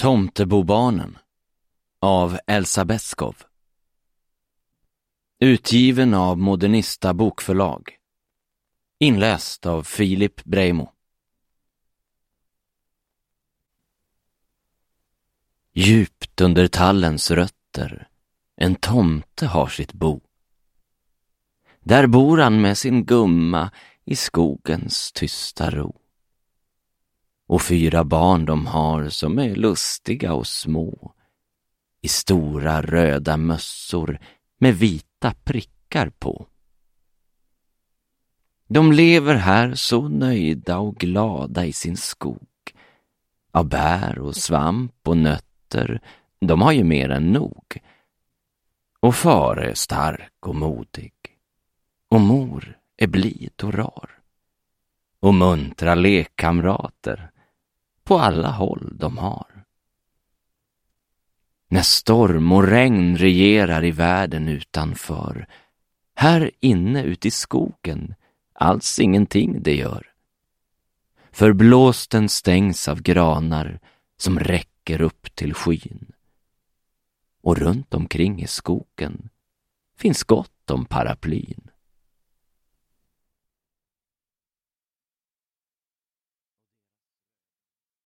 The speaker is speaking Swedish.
Tomtebobarnen av Elsa Beskow. Utgiven av Modernista bokförlag. Inläst av Filip Breimo. Djupt under tallens rötter en tomte har sitt bo. Där bor han med sin gumma i skogens tysta ro. Och 4 barn de har som är lustiga och små, i stora röda mössor med vita prickar på. De lever här så nöjda och glada i sin skog. Av bär och svamp och nötter, de har ju mer än nog. Och far är stark och modig, och mor är blid och rar. Och muntra lekkamrater på alla håll de har. När storm och regn regerar i världen utanför, här inne ut i skogen alls ingenting det gör. För blåsten stängs av granar som räcker upp till skyn. Och runt omkring i skogen finns gott om paraplyn.